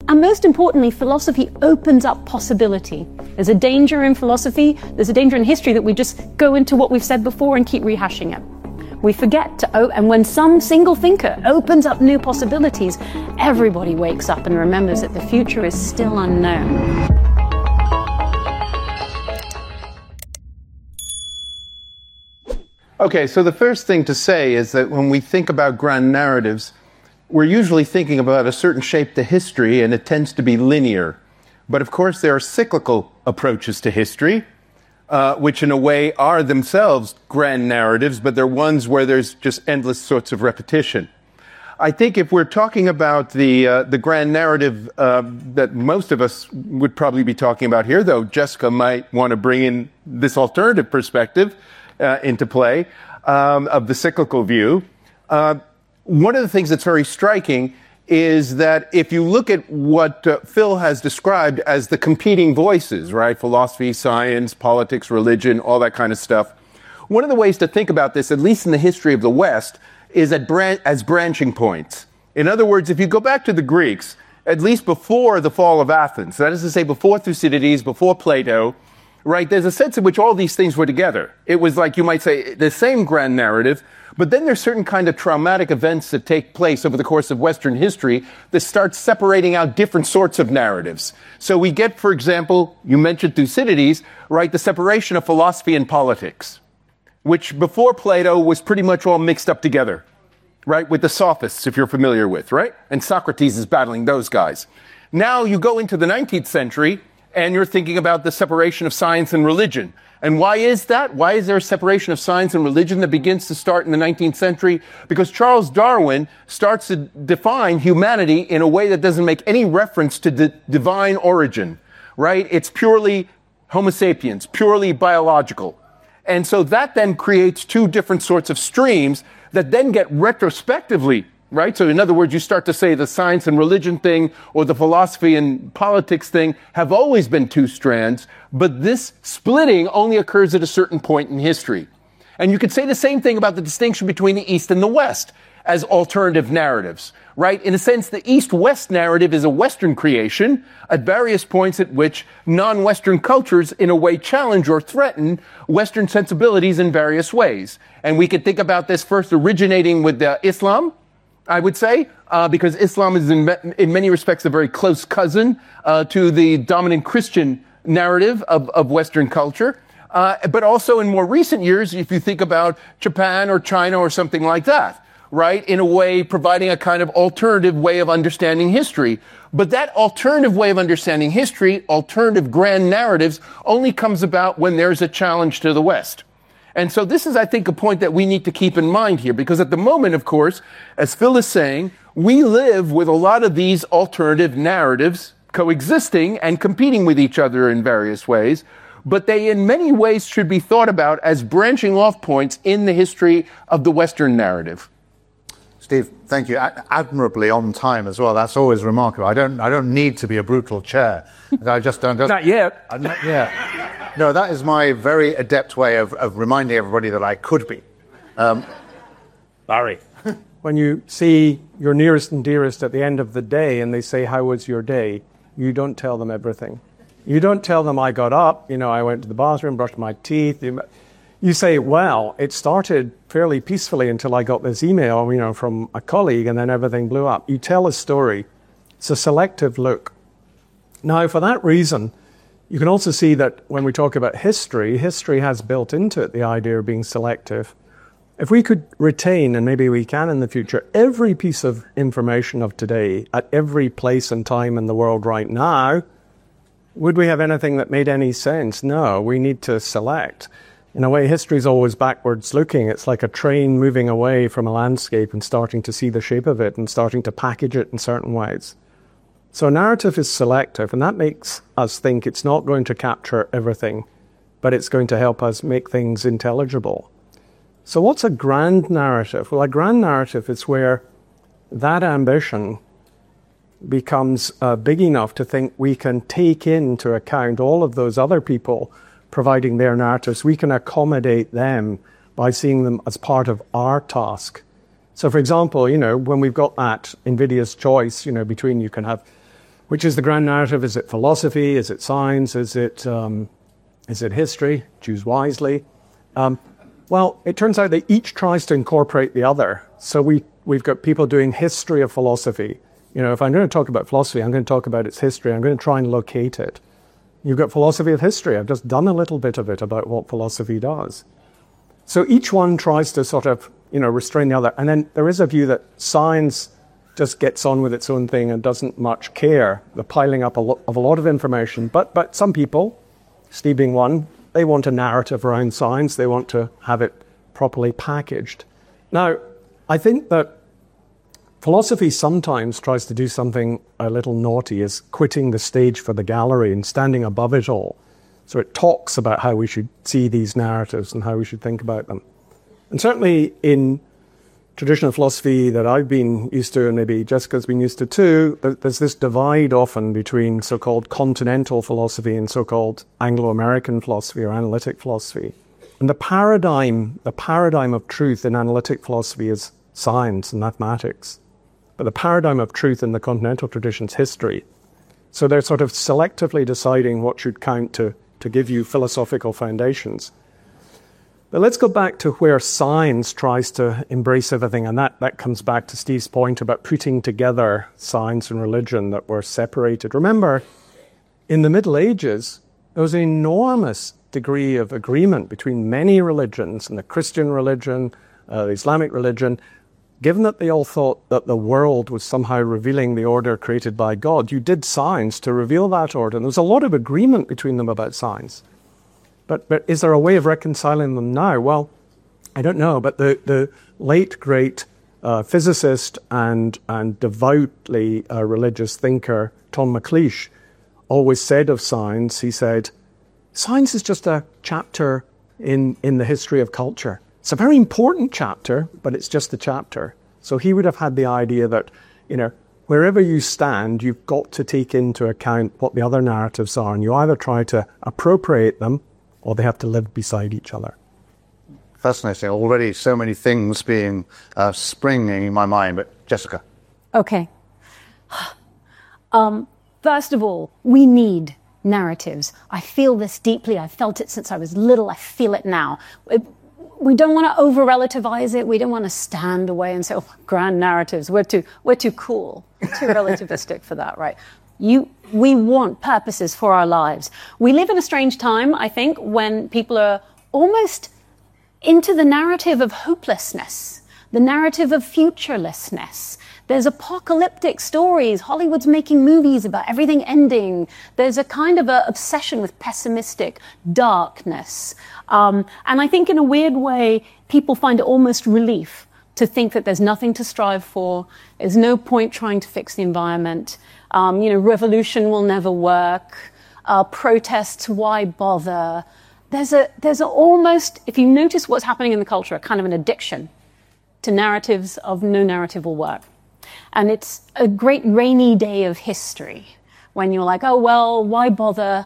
And most importantly, philosophy opens up possibility. There's a danger in philosophy, there's a danger in history that we just go into what we've said before and keep rehashing it. We forget and when some single thinker opens up new possibilities, everybody wakes up and remembers that the future is still unknown. Okay, so the first thing to say is that when we think about grand narratives, we're usually thinking about a certain shape to history, and it tends to be linear. But of course, there are cyclical approaches to history, which in a way are themselves grand narratives, but they're ones where there's just endless sorts of repetition. I think if we're talking about the grand narrative that most of us would probably be talking about here, though Jessica might want to bring in this alternative perspective into play of the cyclical view, one of the things that's very striking is that if you look at what Phil has described as the competing voices, right? Philosophy, science, politics, religion, all that kind of stuff. One of the ways to think about this, at least in the history of the West, is as branching points. In other words, if you go back to the Greeks, at least before the fall of Athens, that is to say before Thucydides, before Plato, right, there's a sense in which all these things were together. It was like, you might say, the same grand narrative, but then there's certain kind of traumatic events that take place over the course of Western history that start separating out different sorts of narratives. So we get, for example, you mentioned Thucydides, right, the separation of philosophy and politics, which before Plato was pretty much all mixed up together, right, with the sophists, if you're familiar with, right? And Socrates is battling those guys. Now you go into the 19th century, and you're thinking about the separation of science and religion. And why is that? Why is there a separation of science and religion that begins to start in the 19th century? Because Charles Darwin starts to define humanity in a way that doesn't make any reference to the divine origin, right? It's purely Homo sapiens, purely biological. And so that then creates two different sorts of streams that then get retrospectively, right? So in other words, you start to say the science and religion thing or the philosophy and politics thing have always been two strands, but this splitting only occurs at a certain point in history. And you could say the same thing about the distinction between the East and the West as alternative narratives, right? In a sense, the East-West narrative is a Western creation at various points at which non-Western cultures in a way challenge or threaten Western sensibilities in various ways. And we could think about this first originating with Islam, I would say, because Islam is in many respects a very close cousin to the dominant Christian narrative of Western culture. But also in more recent years, if you think about Japan or China or something like that, right, in a way providing a kind of alternative way of understanding history. But that alternative way of understanding history, alternative grand narratives, only comes about when there's a challenge to the West. And so this is, I think, a point that we need to keep in mind here, because at the moment, of course, as Phil is saying, we live with a lot of these alternative narratives coexisting and competing with each other in various ways, but they in many ways should be thought about as branching off points in the history of the Western narrative. Steve, thank you. Admirably on time as well. That's always remarkable. I don't need to be a brutal chair. I just don't. Not yet. Not yet. No, that is my very adept way of reminding everybody that I could be. Barry. When you see your nearest and dearest at the end of the day and they say, "How was your day?" you don't tell them everything. You don't tell them, "I got up, I went to the bathroom, brushed my teeth." You say, "Well, it started fairly peacefully until I got this email, from a colleague, and then everything blew up." You tell a story. It's a selective look. Now, for that reason, you can also see that when we talk about history has built into it the idea of being selective. If we could retain, and maybe we can in the future, every piece of information of today at every place and time in the world right now, would we have anything that made any sense? No, we need to select. In a way, history is always backwards looking. It's like a train moving away from a landscape and starting to see the shape of it and starting to package it in certain ways. So narrative is selective, and that makes us think it's not going to capture everything, but it's going to help us make things intelligible. So what's a grand narrative? Well, a grand narrative is where that ambition becomes big enough to think we can take into account all of those other people providing their narratives. We can accommodate them by seeing them as part of our task. So, for example, when we've got that invidious choice, between you can have Which is the grand narrative? Is it philosophy? Is it science? Is it history? Choose wisely. Well, it turns out that each tries to incorporate the other. So we've got people doing history of philosophy. You know, if I'm going to talk about philosophy, I'm going to talk about its history. I'm going to try and locate it. You've got philosophy of history. I've just done a little bit of it about what philosophy does. So each one tries to sort of, restrain the other. And then there is a view that science just gets on with its own thing and doesn't much care, the piling up of a lot of information. But some people, Steve being one, they want a narrative around science. They want to have it properly packaged. Now, I think that philosophy sometimes tries to do something a little naughty, is quitting the stage for the gallery and standing above it all. So it talks about how we should see these narratives and how we should think about them. And certainly in traditional philosophy that I've been used to, and maybe Jessica's been used to too, there's this divide often between so-called continental philosophy and so-called Anglo-American philosophy or analytic philosophy. And the paradigm of truth in analytic philosophy is science and mathematics. But the paradigm of truth in the continental tradition is history. So they're sort of selectively deciding what should count to give you philosophical foundations. But let's go back to where science tries to embrace everything, and that comes back to Steve's point about putting together science and religion that were separated. Remember, in the Middle Ages, there was an enormous degree of agreement between many religions, and the Christian religion, the Islamic religion, given that they all thought that the world was somehow revealing the order created by God. You did science to reveal that order, and there was a lot of agreement between them about science. But is there a way of reconciling them now? Well, I don't know, but the late, great physicist and devoutly religious thinker Tom McLeish always said of science, he said, science is just a chapter in the history of culture. It's a very important chapter, but it's just a chapter. So he would have had the idea that, wherever you stand, you've got to take into account what the other narratives are, and you either try to appropriate them or they have to live beside each other. Fascinating. Already so many things being springing in my mind, but Jessica. Okay. First of all, we need narratives. I feel this deeply. I've felt it since I was little. I feel it now. We don't want to over-relativize it. We don't want to stand away and say, oh, grand narratives. We're too cool, too relativistic for that, right? We want purposes for our lives. We live in a strange time, I think, when people are almost into the narrative of hopelessness, the narrative of futurelessness. There's apocalyptic stories. Hollywood's making movies about everything ending. There's a kind of a obsession with pessimistic darkness. And I think in a weird way, people find it almost relief to think that there's nothing to strive for. There's no point trying to fix the environment. Revolution will never work. Protests, why bother? There's a almost, if you notice what's happening in the culture, a kind of an addiction to narratives of no narrative will work. And it's a great rainy day of history when you're like, oh, well, why bother?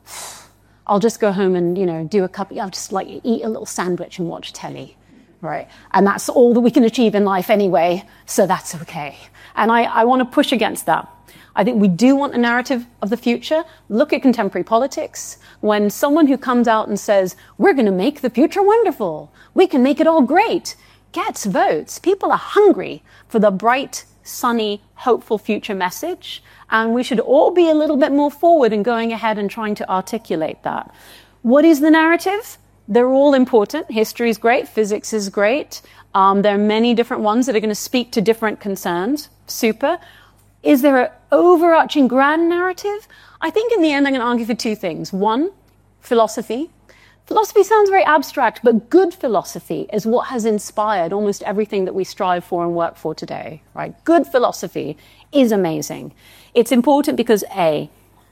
I'll just go home and, I'll just eat a little sandwich and watch telly, right? And that's all that we can achieve in life anyway, so that's okay. And I want to push against that. I think we do want a narrative of the future. Look at contemporary politics. When someone who comes out and says, we're going to make the future wonderful, we can make it all great, gets votes. People are hungry for the bright, sunny, hopeful future message. And we should all be a little bit more forward in going ahead and trying to articulate that. What is the narrative? They're all important. History is great. Physics is great. There are many different ones that are going to speak to different concerns. Super. Is there an overarching grand narrative? I think in the end I'm going to argue for two things. One, philosophy. Philosophy sounds very abstract, but good philosophy is what has inspired almost everything that we strive for and work for today, right? Good philosophy is amazing. It's important because A,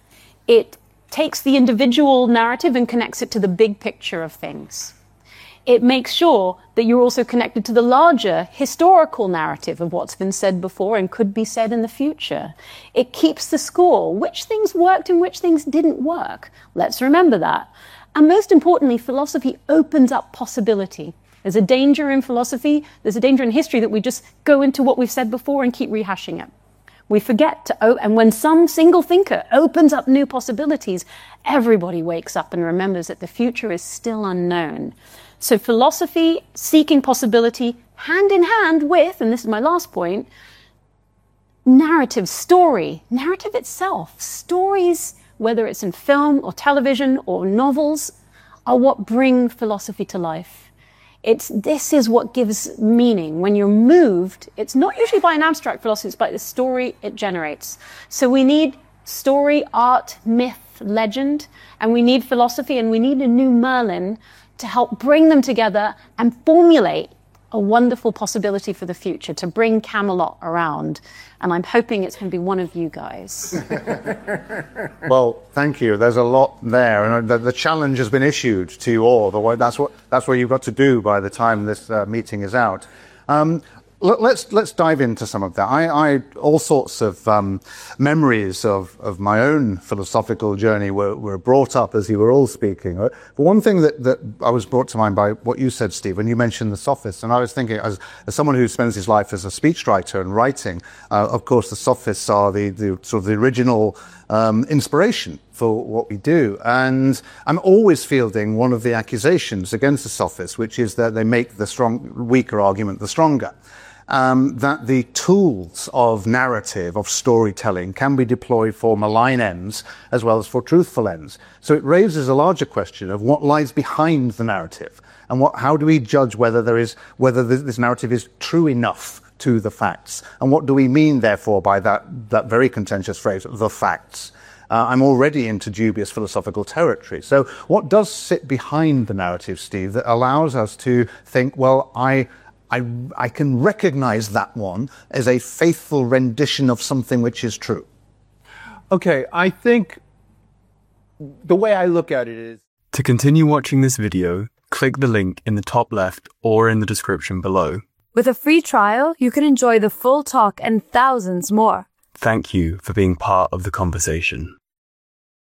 it takes the individual narrative and connects it to the big picture of things. It makes sure that you're also connected to the larger historical narrative of what's been said before and could be said in the future. It keeps the score. Which things worked and which things didn't work? Let's remember that. And most importantly, philosophy opens up possibility. There's a danger in philosophy, there's a danger in history that we just go into what we've said before and keep rehashing it. We forget to, and when some single thinker opens up new possibilities, everybody wakes up and remembers that the future is still unknown. So philosophy, seeking possibility, hand in hand with, and this is my last point, narrative, story, narrative itself. Stories, whether it's in film or television or novels, are what bring philosophy to life. This is what gives meaning. When you're moved, it's not usually by an abstract philosophy, it's by the story it generates. So we need story, art, myth, legend, and we need philosophy, and we need a new Merlin to help bring them together and formulate a wonderful possibility for the future, to bring Camelot around. And I'm hoping it's going to be one of you guys. Well, thank you. There's a lot there, and the challenge has been issued to you all. That's what you've got to do by the time this meeting is out. Let's dive into some of that. I all sorts of memories of my own philosophical journey were brought up as you were all speaking. But one thing that I was brought to mind by what you said, Steve, when you mentioned the sophists, and I was thinking, as someone who spends his life as a speechwriter and writing, of course the sophists are the sort of the original inspiration for what we do. And I'm always fielding one of the accusations against the sophists, which is that they make the weaker argument the stronger. That the tools of narrative, of storytelling, can be deployed for malign ends as well as for truthful ends. So it raises a larger question of what lies behind the narrative, and how do we judge whether this narrative is true enough to the facts, and what do we mean, therefore, by that very contentious phrase, the facts. I'm already into dubious philosophical territory. So what does sit behind the narrative, Steve, that allows us to think, well, I can recognize that one as a faithful rendition of something which is true? Okay, I think the way I look at it is... To continue watching this video, click the link in the top left or in the description below. With a free trial, you can enjoy the full talk and thousands more. Thank you for being part of the conversation.